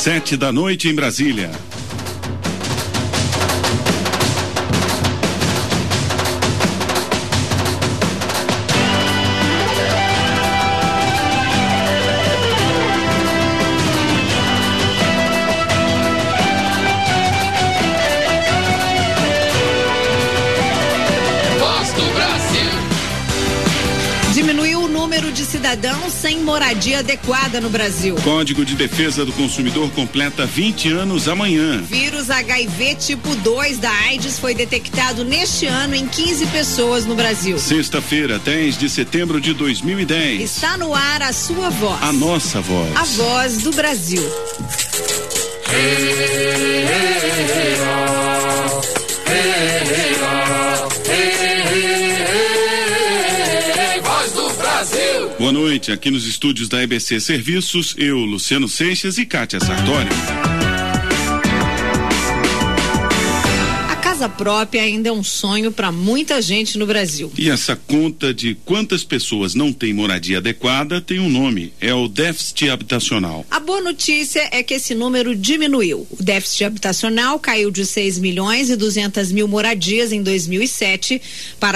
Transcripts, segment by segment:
7h em Brasília. Cidadãos sem moradia adequada no Brasil. Código de Defesa do Consumidor completa 20 anos amanhã. Vírus HIV tipo 2 da AIDS foi detectado neste ano em 15 pessoas no Brasil. Sexta-feira, 10 de setembro de 2010. Está no ar a sua voz. A nossa voz. A voz do Brasil. Boa noite, aqui nos estúdios da EBC Serviços, eu, Luciano Seixas e Kátia Sartori. Casa própria ainda é um sonho para muita gente no Brasil. E essa conta de quantas pessoas não têm moradia adequada tem um nome, é o déficit habitacional. A boa notícia é que esse número diminuiu. O déficit habitacional caiu de 6.200.000 moradias em 2007 para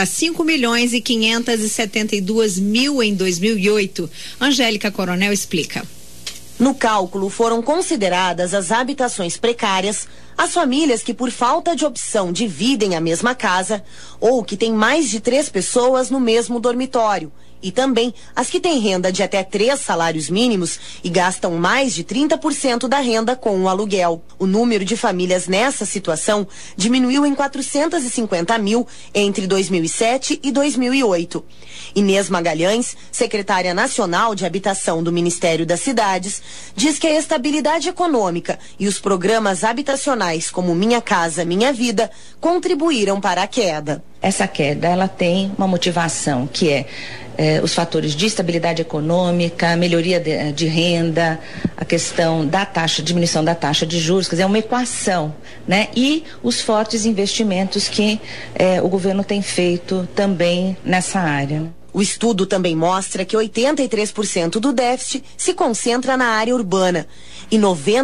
5.572.000 em 2008. Angélica Coronel explica. No cálculo foram consideradas as habitações precárias, as famílias que por falta de opção dividem a mesma casa ou que têm mais de 3 pessoas no mesmo dormitório. E também as que têm renda de até 3 salários mínimos e gastam mais de 30% da renda com o aluguel. O número de famílias nessa situação diminuiu em 450.000 entre 2007 e 2008. Inês Magalhães, secretária nacional de habitação do Ministério das Cidades, diz que a estabilidade econômica e os programas habitacionais como Minha Casa Minha Vida contribuíram para a queda. Essa queda, ela tem uma motivação que é os fatores de estabilidade econômica, melhoria de renda, a questão da taxa, diminuição da taxa de juros, quer dizer, é uma equação, né? E os fortes investimentos que o governo tem feito também nessa área, né? O estudo também mostra que 83% do déficit se concentra na área urbana e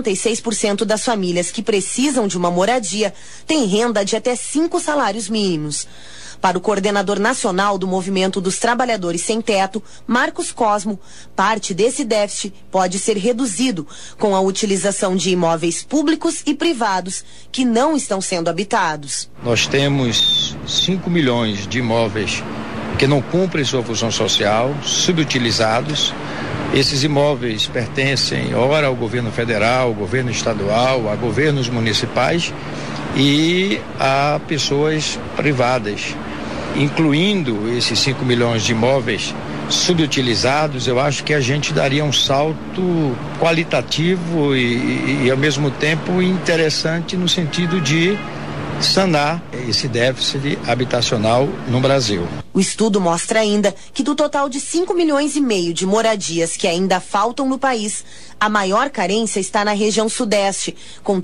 96% das famílias que precisam de uma moradia têm renda de até 5 salários mínimos. Para o coordenador nacional do Movimento dos Trabalhadores Sem Teto, Marcos Cosmo, parte desse déficit pode ser reduzido com a utilização de imóveis públicos e privados que não estão sendo habitados. Nós temos 5 milhões de imóveis que não cumprem sua função social, subutilizados. Esses imóveis pertencem ora ao governo federal, ao governo estadual, a governos municipais e a pessoas privadas. Incluindo esses 5 milhões de imóveis subutilizados, eu acho que a gente daria um salto qualitativo e ao mesmo tempo interessante no sentido de sanar esse déficit habitacional no Brasil. O estudo mostra ainda que do total de 5,5 milhões de moradias que ainda faltam no país, a maior carência está na região sudeste, com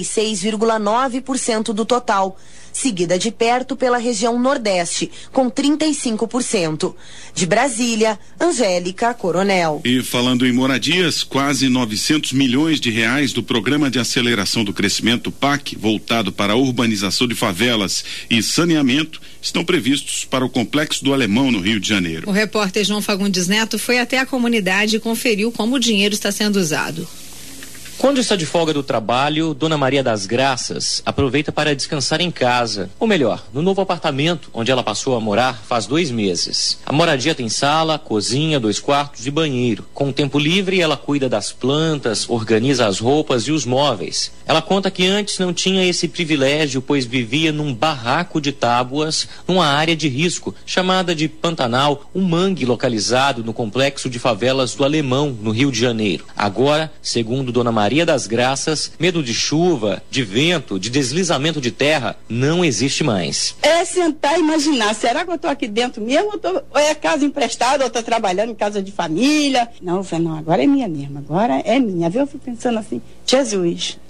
36,9% do total, seguida de perto pela região nordeste, com 35%. De Brasília, Angélica Coronel. E falando em moradias, quase 900 milhões de reais do Programa de Aceleração do Crescimento PAC, voltado para a urbanização de favelas e saneamento, estão previstos para o Complexo do Alemão, no Rio de Janeiro. O repórter João Fagundes Neto foi até a comunidade e conferiu como o dinheiro está sendo usado. Quando está de folga do trabalho, Dona Maria das Graças aproveita para descansar em casa, ou melhor, no novo apartamento onde ela passou a morar faz 2 meses. A moradia tem sala, cozinha, 2 quartos e banheiro. Com o tempo livre, ela cuida das plantas, organiza as roupas e os móveis. Ela conta que antes não tinha esse privilégio, pois vivia num barraco de tábuas, numa área de risco, chamada de Pantanal, um mangue localizado no complexo de favelas do Alemão, no Rio de Janeiro. Agora, segundo Dona Maria das Graças, medo de chuva, de vento, de deslizamento de terra não existe mais. É sentar e imaginar, será que eu estou aqui dentro mesmo ou é casa emprestada ou estou trabalhando em casa de família? Não, eu falei, não, agora é minha mesmo, agora é minha. Eu fico pensando assim, Jesus,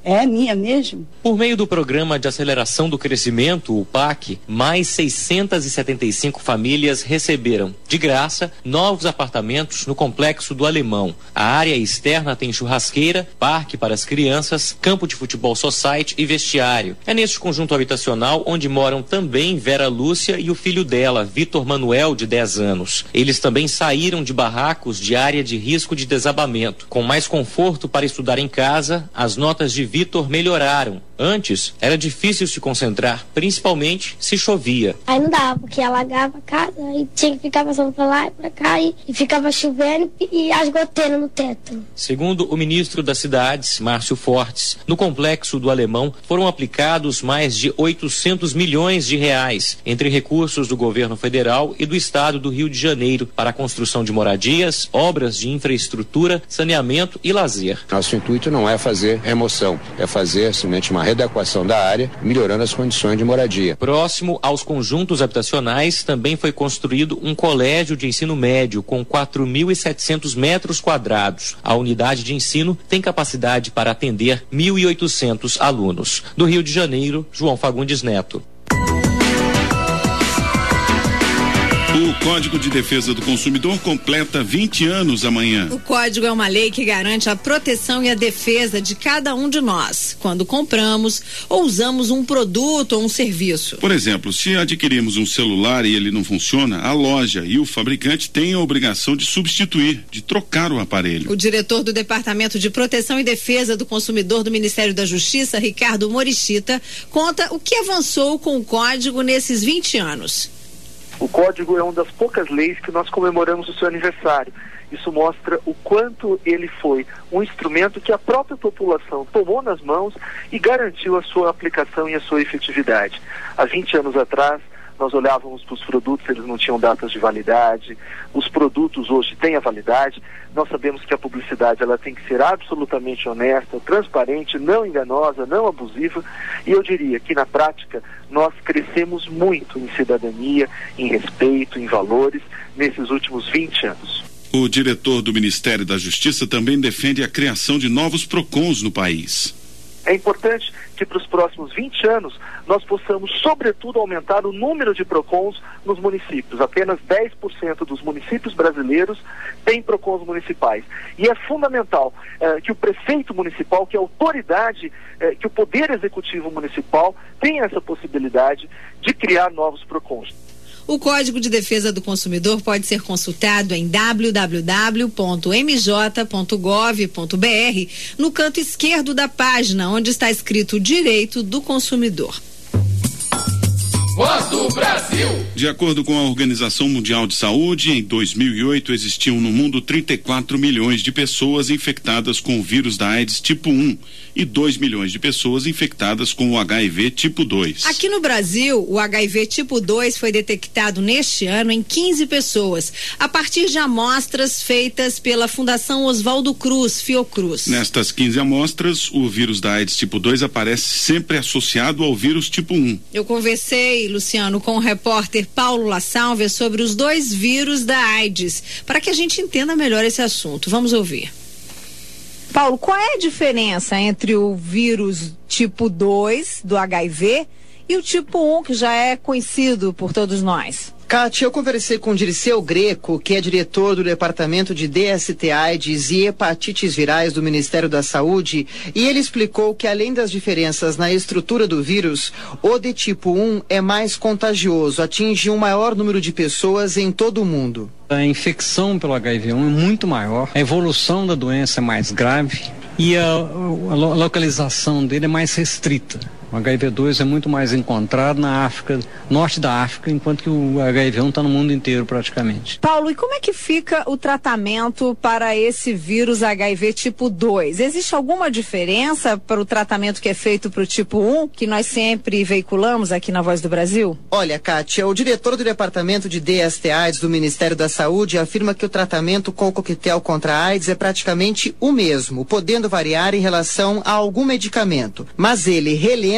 É minha mesmo? Por meio do Programa de Aceleração do Crescimento, o PAC, mais 675 famílias receberam, de graça, novos apartamentos no Complexo do Alemão. A área externa tem churrasqueira, parque para as crianças, campo de futebol society e vestiário. É neste conjunto habitacional onde moram também Vera Lúcia e o filho dela, Vitor Manuel, de 10 anos. Eles também saíram de barracos de área de risco de desabamento. Com mais conforto para estudar em casa, as notas de Vitor melhoraram. Antes, era difícil se concentrar, principalmente se chovia. Aí não dava, porque alagava a casa e tinha que ficar passando pra lá e pra cá e ficava chovendo e as goteiras no teto. Segundo o ministro das Cidades, Márcio Fortes, no Complexo do Alemão foram aplicados mais de 800 milhões de reais entre recursos do governo federal e do estado do Rio de Janeiro para a construção de moradias, obras de infraestrutura, saneamento e lazer. Nosso intuito não é fazer remoção, é fazer simplesmente uma readequação da área, melhorando as condições de moradia. Próximo aos conjuntos habitacionais, também foi construído um colégio de ensino médio com 4.700 metros quadrados. A unidade de ensino tem capacidade para atender 1.800 alunos. Do Rio de Janeiro, João Fagundes Neto. O Código de Defesa do Consumidor completa 20 anos amanhã. O Código é uma lei que garante a proteção e a defesa de cada um de nós, quando compramos ou usamos um produto ou um serviço. Por exemplo, se adquirimos um celular e ele não funciona, a loja e o fabricante têm a obrigação de substituir, de trocar o aparelho. O diretor do Departamento de Proteção e Defesa do Consumidor do Ministério da Justiça, Ricardo Morishita, conta o que avançou com o Código nesses 20 anos. O Código é uma das poucas leis que nós comemoramos o seu aniversário. Isso mostra o quanto ele foi um instrumento que a própria população tomou nas mãos e garantiu a sua aplicação e a sua efetividade. Há 20 anos atrás, nós olhávamos para os produtos, eles não tinham datas de validade. Os produtos hoje têm a validade. Nós sabemos que a publicidade ela tem que ser absolutamente honesta, transparente, não enganosa, não abusiva. E eu diria que na prática nós crescemos muito em cidadania, em respeito, em valores nesses últimos 20 anos. O diretor do Ministério da Justiça também defende a criação de novos PROCONs no país. É importante que para os próximos 20 anos nós possamos, sobretudo, aumentar o número de PROCONs nos municípios. Apenas 10% dos municípios brasileiros têm PROCONs municipais. E é fundamental que o prefeito municipal, que a autoridade, que o Poder Executivo Municipal tenha essa possibilidade de criar novos PROCONs. O Código de Defesa do Consumidor pode ser consultado em www.mj.gov.br, no canto esquerdo da página, onde está escrito Direito do Consumidor. Voz do Brasil. De acordo com a Organização Mundial de Saúde, em 2008 existiam no mundo 34 milhões de pessoas infectadas com o vírus da AIDS tipo 1 e 2 milhões de pessoas infectadas com o HIV tipo 2. Aqui no Brasil, o HIV tipo 2 foi detectado neste ano em 15 pessoas, a partir de amostras feitas pela Fundação Oswaldo Cruz, Fiocruz. Nestas 15 amostras, o vírus da AIDS tipo 2 aparece sempre associado ao vírus tipo 1. Eu conversei, Luciano, com o repórter Paulo La Salve sobre os dois vírus da AIDS, para que a gente entenda melhor esse assunto. Vamos ouvir. Paulo, qual é a diferença entre o vírus tipo 2 do HIV e o tipo 1, que já é conhecido por todos nós? Kátia, eu conversei com o Dirceu Greco, que é diretor do Departamento de DST-AIDS e Hepatites Virais do Ministério da Saúde, e ele explicou que, além das diferenças na estrutura do vírus, o de tipo 1 é mais contagioso, atinge um maior número de pessoas em todo o mundo. A infecção pelo HIV1 é muito maior, a evolução da doença é mais grave e a localização dele é mais restrita. O HIV2 é muito mais encontrado na África, norte da África, enquanto que o HIV1 está no mundo inteiro praticamente. Paulo, e como é que fica o tratamento para esse vírus HIV tipo 2? Existe alguma diferença para o tratamento que é feito para o tipo 1, que nós sempre veiculamos aqui na Voz do Brasil? Olha, Kátia, o diretor do Departamento de DST-AIDS do Ministério da Saúde afirma que o tratamento com o coquetel contra a AIDS é praticamente o mesmo, podendo variar em relação a algum medicamento. Mas ele relembra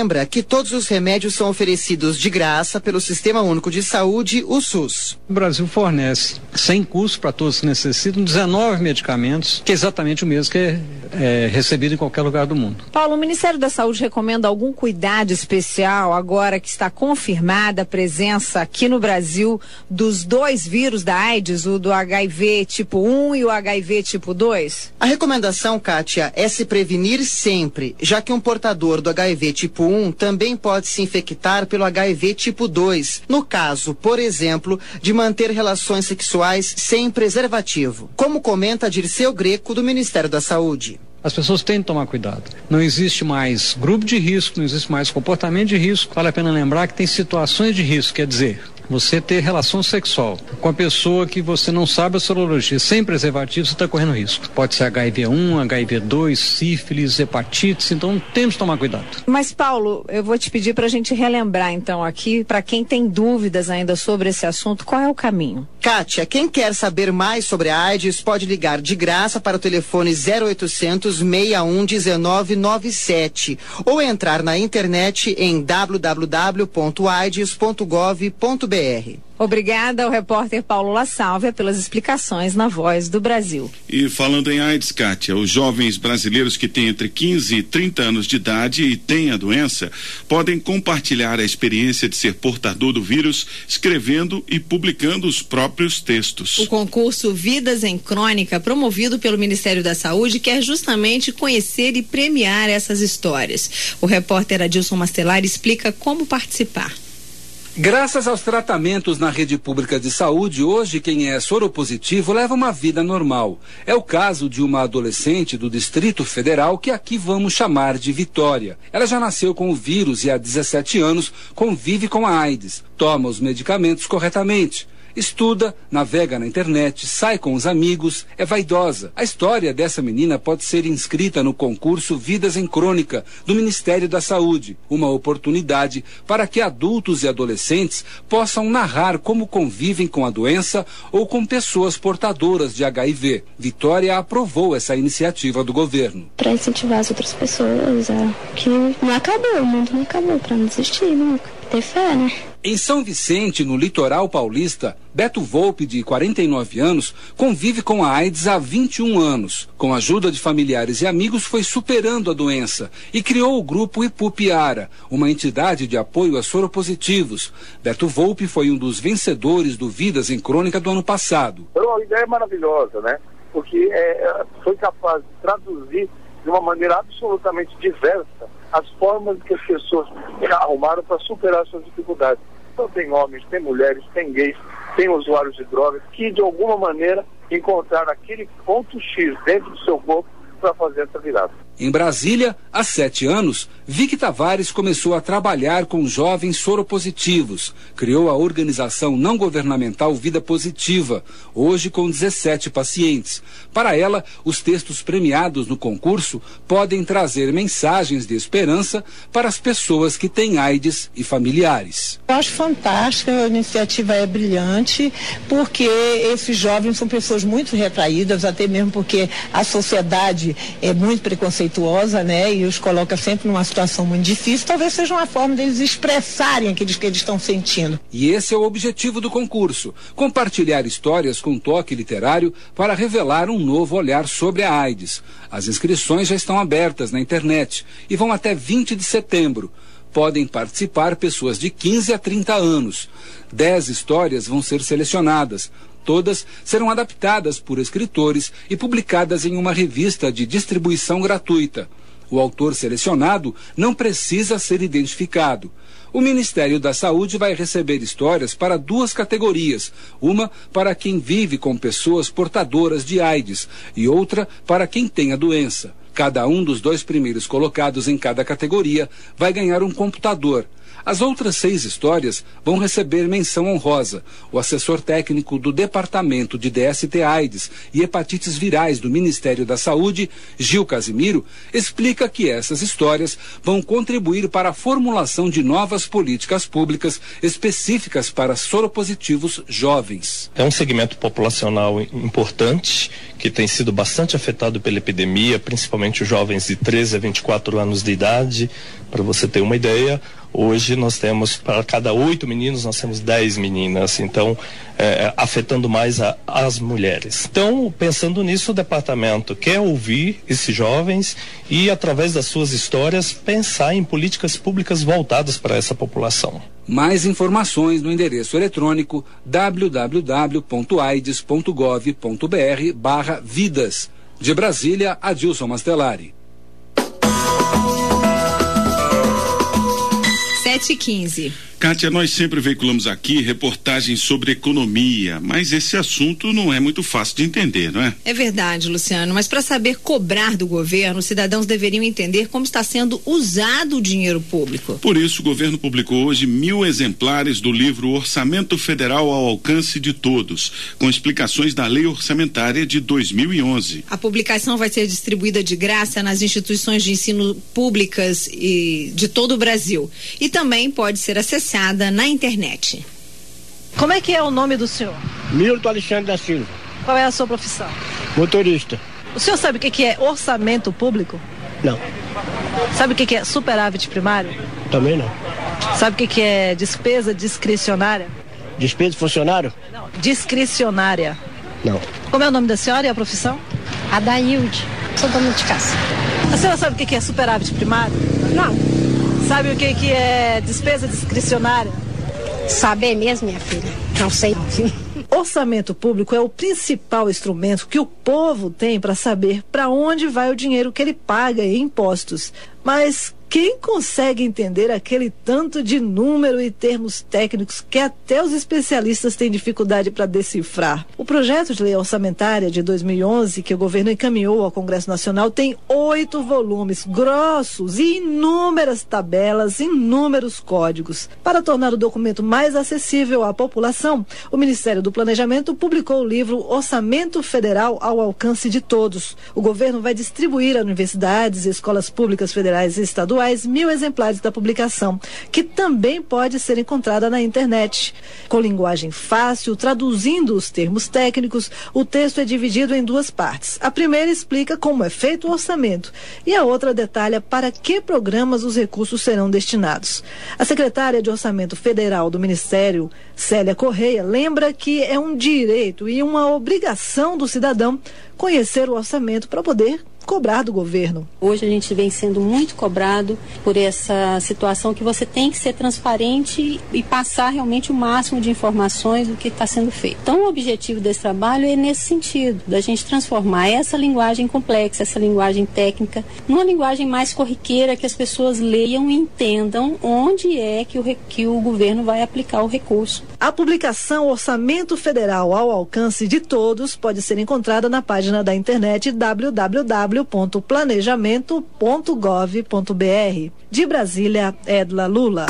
lembra que todos os remédios são oferecidos de graça pelo Sistema Único de Saúde, o SUS. O Brasil fornece, sem custo para todos que necessitam, 19 medicamentos, que é exatamente o mesmo que é recebido em qualquer lugar do mundo. Paulo, o Ministério da Saúde recomenda algum cuidado especial agora que está confirmada a presença aqui no Brasil dos dois vírus da AIDS, o do HIV tipo 1 e o HIV tipo 2? A recomendação, Kátia, é se prevenir sempre, já que um portador do HIV tipo 1 também pode se infectar pelo HIV tipo 2, no caso, por exemplo, de manter relações sexuais sem preservativo, como comenta Dirceu Greco, do Ministério da Saúde. As pessoas têm que tomar cuidado. Não existe mais grupo de risco, não existe mais comportamento de risco. Vale a pena lembrar que tem situações de risco, quer dizer, você ter relação sexual com a pessoa que você não sabe a sorologia, sem preservativo, você está correndo risco. Pode ser HIV1, HIV2, sífilis, hepatites, então temos que tomar cuidado. Mas, Paulo, eu vou te pedir para a gente relembrar, então, aqui, para quem tem dúvidas ainda sobre esse assunto, qual é o caminho? Kátia, quem quer saber mais sobre a AIDS pode ligar de graça para o telefone 0800 61 1997 ou entrar na internet em www.aids.gov.br. Obrigada ao repórter Paulo La Sálvia pelas explicações na Voz do Brasil. E falando em AIDS, Kátia, os jovens brasileiros que têm entre 15 e 30 anos de idade e têm a doença podem compartilhar a experiência de ser portador do vírus, escrevendo e publicando os próprios textos. O concurso Vidas em Crônica, promovido pelo Ministério da Saúde, quer justamente conhecer e premiar essas histórias. O repórter Adilson Mastelar explica como participar. Graças aos tratamentos na rede pública de saúde, hoje quem é soropositivo leva uma vida normal. É o caso de uma adolescente do Distrito Federal que aqui vamos chamar de Vitória. Ela já nasceu com o vírus e há 17 anos convive com a AIDS, toma os medicamentos corretamente. Estuda, navega na internet, sai com os amigos, é vaidosa. A história dessa menina pode ser inscrita no concurso Vidas em Crônica, do Ministério da Saúde. Uma oportunidade para que adultos e adolescentes possam narrar como convivem com a doença ou com pessoas portadoras de HIV. Vitória aprovou essa iniciativa do governo. Para incentivar as outras pessoas, que não acabou, o mundo não acabou, para não desistir nunca. Ter fé, né? Em São Vicente, no litoral paulista, Beto Volpe, de 49 anos, convive com a AIDS há 21 anos. Com a ajuda de familiares e amigos, foi superando a doença e criou o grupo Ipupiara, uma entidade de apoio a soropositivos. Beto Volpe foi um dos vencedores do Vidas em Crônica do ano passado. Uma ideia maravilhosa, né? Porque foi capaz de traduzir de uma maneira absolutamente diversa as formas que as pessoas arrumaram para superar suas dificuldades. Então tem homens, tem mulheres, tem gays, tem usuários de drogas que de alguma maneira encontraram aquele ponto X dentro do seu corpo para fazer essa virada. Em Brasília, há 7 anos, Vicky Tavares começou a trabalhar com jovens soropositivos. Criou a organização não governamental Vida Positiva, hoje com 17 pacientes. Para ela, os textos premiados no concurso podem trazer mensagens de esperança para as pessoas que têm AIDS e familiares. Eu acho fantástica, a iniciativa é brilhante, porque esses jovens são pessoas muito retraídas, até mesmo porque a sociedade é muito preconceituosa, né? E os coloca sempre numa situação muito difícil. Talvez seja uma forma deles expressarem aquilo que eles estão sentindo. E esse é o objetivo do concurso: compartilhar histórias com toque literário para revelar um novo olhar sobre a AIDS. As inscrições já estão abertas na internet e vão até 20 de setembro. Podem participar pessoas de 15 a 30 anos. 10 histórias vão ser selecionadas. Todas serão adaptadas por escritores e publicadas em uma revista de distribuição gratuita. O autor selecionado não precisa ser identificado. O Ministério da Saúde vai receber histórias para 2 categorias. Uma para quem vive com pessoas portadoras de AIDS e outra para quem tem a doença. Cada um dos 2 primeiros colocados em cada categoria vai ganhar um computador. As outras 6 histórias vão receber menção honrosa. O assessor técnico do Departamento de DST-AIDS e Hepatites Virais do Ministério da Saúde, Gil Casimiro, explica que essas histórias vão contribuir para a formulação de novas políticas públicas específicas para soropositivos jovens. É um segmento populacional importante que tem sido bastante afetado pela epidemia, principalmente os jovens de 13 a 24 anos de idade. Para você ter uma ideia, hoje nós temos, para cada 8 meninos, nós temos 10 meninas, então afetando mais as mulheres. Então, pensando nisso, o departamento quer ouvir esses jovens e, através das suas histórias, pensar em políticas públicas voltadas para essa população. Mais informações no endereço eletrônico www.aides.gov.br/vidas. De Brasília, Adilson Mastelari. 7h15. Kátia, nós sempre veiculamos aqui reportagens sobre economia, mas esse assunto não é muito fácil de entender, não é? É verdade, Luciano, mas para saber cobrar do governo, os cidadãos deveriam entender como está sendo usado o dinheiro público. Por isso, o governo publicou hoje 1.000 exemplares do livro Orçamento Federal ao Alcance de Todos, com explicações da Lei Orçamentária de 2011. A publicação vai ser distribuída de graça nas instituições de ensino públicas de todo o Brasil e também pode ser acessada na internet. Como é que é o nome do senhor? Milton Alexandre da Silva. Qual é a sua profissão? Motorista. O senhor sabe o que é orçamento público? Não. Sabe o que é superávit primário? Também não. Sabe o que é despesa discricionária? Despesa funcionário? Não. Discricionária. Não. Como é o nome da senhora e a profissão? Adailde. Sou dona de casa. A senhora sabe o que é superávit primário? Não. Sabe o que é despesa discricionária? Saber mesmo, minha filha. Não sei. Orçamento público é o principal instrumento que o povo tem para saber para onde vai o dinheiro que ele paga em impostos. Mas quem consegue entender aquele tanto de número e termos técnicos que até os especialistas têm dificuldade para decifrar? O projeto de lei orçamentária de 2011, que o governo encaminhou ao Congresso Nacional, tem 8 volumes grossos e inúmeras tabelas, inúmeros códigos. Para tornar o documento mais acessível à população, o Ministério do Planejamento publicou o livro Orçamento Federal ao Alcance de Todos. O governo vai distribuir a universidades e escolas públicas federais e estaduais 1.000 exemplares da publicação, que também pode ser encontrada na internet. Com linguagem fácil, traduzindo os termos técnicos, o texto é dividido em 2 partes. A primeira explica como é feito o orçamento e a outra detalha para que programas os recursos serão destinados. A secretária de Orçamento Federal do Ministério, Célia Correia, lembra que é um direito e uma obrigação do cidadão conhecer o orçamento para poder cobrar do governo. Hoje a gente vem sendo muito cobrado por essa situação que você tem que ser transparente e passar realmente o máximo de informações do que está sendo feito. Então o objetivo desse trabalho é nesse sentido, da gente transformar essa linguagem complexa, essa linguagem técnica, numa linguagem mais corriqueira que as pessoas leiam e entendam onde é que o governo vai aplicar o recurso. A publicação Orçamento Federal ao Alcance de Todos pode ser encontrada na página da internet www.planejamento.gov.br. De Brasília, Edla Lula.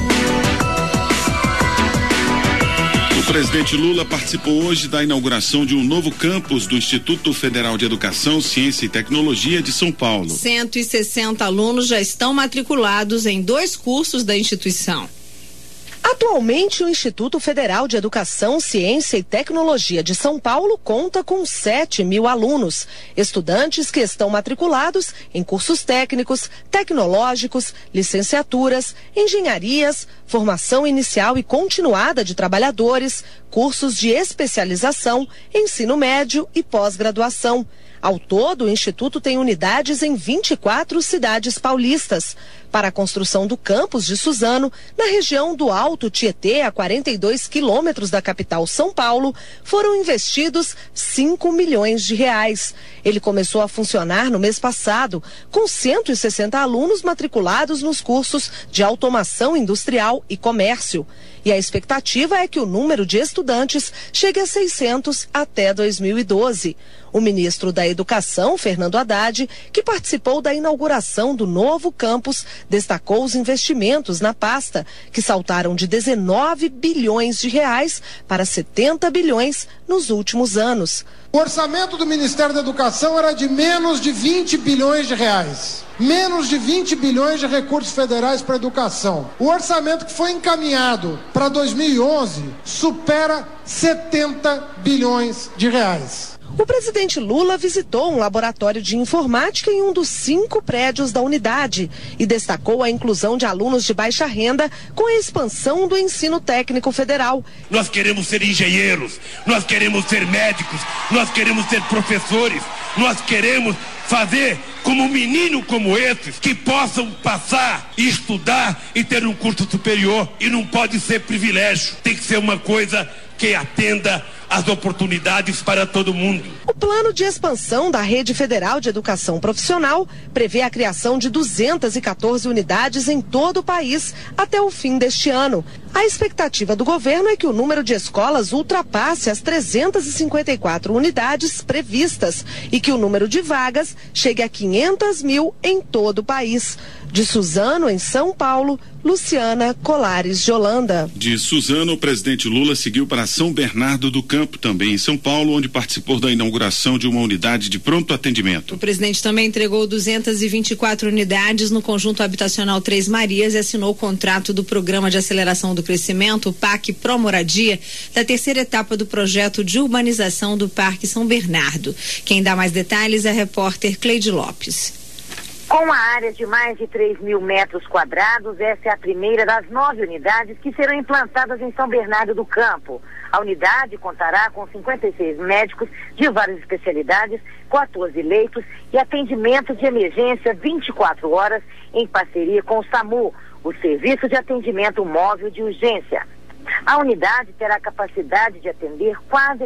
O presidente Lula participou hoje da inauguração de um novo campus do Instituto Federal de Educação, Ciência e Tecnologia de São Paulo. 160 alunos já estão matriculados em 2 cursos da instituição. Atualmente, o Instituto Federal de Educação, Ciência e Tecnologia de São Paulo conta com 7.000 alunos, estudantes que estão matriculados em cursos técnicos, tecnológicos, licenciaturas, engenharias, formação inicial e continuada de trabalhadores, cursos de especialização, ensino médio e pós-graduação. Ao todo, o Instituto tem unidades em 24 cidades paulistas. Para a construção do campus de Suzano, na região do Alto Tietê, a 42 quilômetros da capital São Paulo, foram investidos 5 milhões de reais. Ele começou a funcionar no mês passado, com 160 alunos matriculados nos cursos de automação industrial e comércio. E a expectativa é que o número de estudantes chegue a 600 até 2012. O ministro da Educação, Fernando Haddad, que participou da inauguração do novo campus, destacou os investimentos na pasta, que saltaram de 19 bilhões de reais para 70 bilhões nos últimos anos. O orçamento do Ministério da Educação era de menos de 20 bilhões de reais. Menos de 20 bilhões de recursos federais para a educação. O orçamento que foi encaminhado para 2011 supera 70 bilhões de reais. O presidente Lula visitou um laboratório de informática em um dos 5 prédios da unidade e destacou a inclusão de alunos de baixa renda com a expansão do ensino técnico federal. Nós queremos ser engenheiros, nós queremos ser médicos, nós queremos ser professores, nós queremos fazer como um menino como esses que possam passar, estudar e ter um curso superior. E não pode ser privilégio, tem que ser uma coisa que atenda as oportunidades para todo mundo. O plano de expansão da Rede Federal de Educação Profissional prevê a criação de 214 unidades em todo o país até o fim deste ano. A expectativa do governo é que o número de escolas ultrapasse as 354 unidades previstas e que o número de vagas chegue a 500 mil em todo o país. De Suzano, em São Paulo, Luciana Colares de Holanda. De Suzano, o presidente Lula seguiu para São Bernardo do Campo, também em São Paulo, onde participou da inauguração de uma unidade de pronto atendimento. O presidente também entregou 224 unidades no conjunto habitacional Três Marias e assinou o contrato do Programa de Aceleração do Crescimento, o PAC Pro Moradia, da terceira etapa do projeto de urbanização do Parque São Bernardo. Quem dá mais detalhes é a repórter Cleide Lopes. Com uma área de mais de 3 mil metros quadrados, essa é a primeira das 9 unidades que serão implantadas em São Bernardo do Campo. A unidade contará com 56 médicos de várias especialidades, 14 leitos e atendimento de emergência 24 horas em parceria com o SAMU, o Serviço de Atendimento Móvel de Urgência. A unidade terá capacidade de atender quase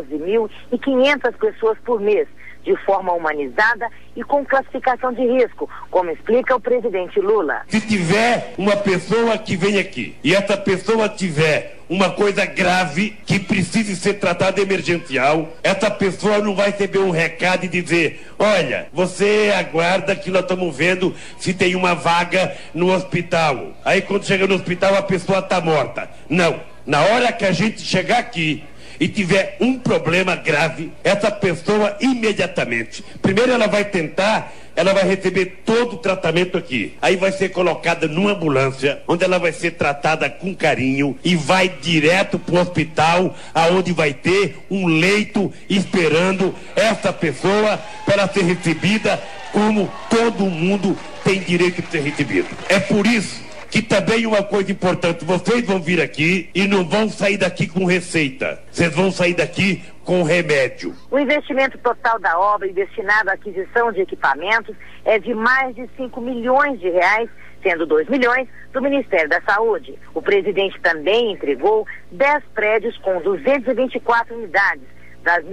14.500 pessoas por mês, de forma humanizada e com classificação de risco, como explica o presidente Lula. Se tiver uma pessoa que vem aqui e essa pessoa tiver uma coisa grave que precise ser tratada emergencial, essa pessoa não vai receber um recado e dizer: olha, você aguarda que nós estamos vendo se tem uma vaga no hospital. Aí quando chega no hospital a pessoa está morta. Não, na hora que a gente chegar aqui e tiver um problema grave, essa pessoa imediatamente, primeiro ela vai receber todo o tratamento aqui, aí vai ser colocada numa ambulância, onde ela vai ser tratada com carinho e vai direto para o hospital, aonde vai ter um leito esperando essa pessoa para ela ser recebida como todo mundo tem direito de ser recebido. É por isso que também uma coisa importante, vocês vão vir aqui e não vão sair daqui com receita, vocês vão sair daqui com remédio. O investimento total da obra e destinado à aquisição de equipamentos é de mais de 5 milhões de reais, sendo 2 milhões do Ministério da Saúde. O presidente também entregou 10 prédios com 224 unidades, das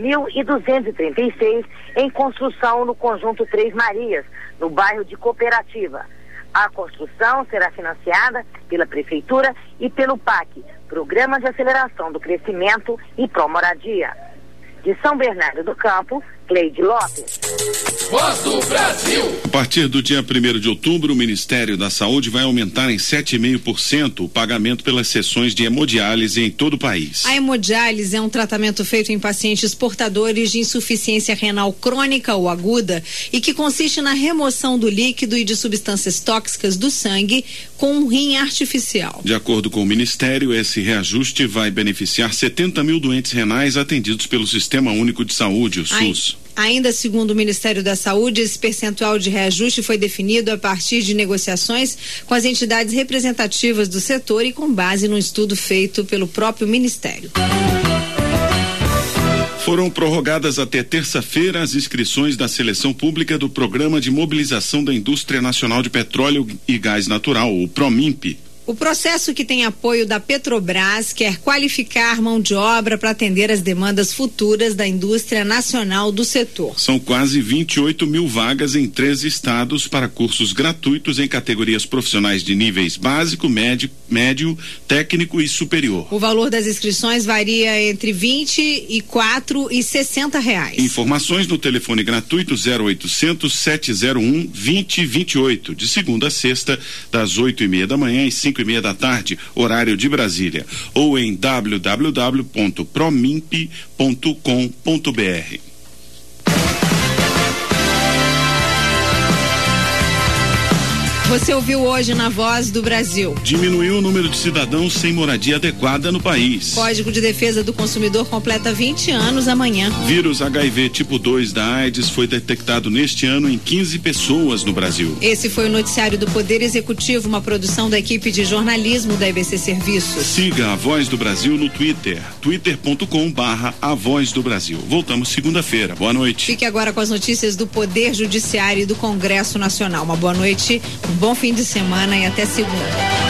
1.236 em construção no conjunto Três Marias, no bairro de Cooperativa. A construção será financiada pela Prefeitura e pelo PAC, Programa de Aceleração do Crescimento e Pro Moradia. De São Bernardo do Campo, Cleide Lopes. Voz do Brasil. A partir do dia 1º de outubro, o Ministério da Saúde vai aumentar em 7,5% o pagamento pelas sessões de hemodiálise em todo o país. A hemodiálise é um tratamento feito em pacientes portadores de insuficiência renal crônica ou aguda e que consiste na remoção do líquido e de substâncias tóxicas do sangue com um rim artificial. De acordo com o Ministério, esse reajuste vai beneficiar 70 mil doentes renais atendidos pelo Sistema Único de Saúde, o SUS. Ainda segundo o Ministério da Saúde, esse percentual de reajuste foi definido a partir de negociações com as entidades representativas do setor e com base num estudo feito pelo próprio Ministério. Foram prorrogadas até terça-feira as inscrições da seleção pública do Programa de Mobilização da Indústria Nacional de Petróleo e Gás Natural, o PROMIMP. O processo, que tem apoio da Petrobras, quer qualificar mão de obra para atender as demandas futuras da indústria nacional do setor. São quase 28 mil vagas em 13 estados para cursos gratuitos em categorias profissionais de níveis básico, médio, técnico e superior. O valor das inscrições varia entre R$24 e R$60. Informações no telefone gratuito 0800 701 2028, de segunda a sexta, das 8:30 da manhã e 5:30 da tarde, horário de Brasília, ou em www.promimp.com.br. Você ouviu hoje na Voz do Brasil. Diminuiu o número de cidadãos sem moradia adequada no país. Código de Defesa do Consumidor completa 20 anos amanhã. Vírus HIV tipo 2 da AIDS foi detectado neste ano em 15 pessoas no Brasil. Esse foi o noticiário do Poder Executivo, uma produção da equipe de jornalismo da EBC Serviços. Siga a Voz do Brasil no Twitter, twitter.com/A Voz do Brasil. Voltamos segunda-feira. Boa noite. Fique agora com as notícias do Poder Judiciário e do Congresso Nacional. Uma boa noite, um bom fim de semana e até segunda.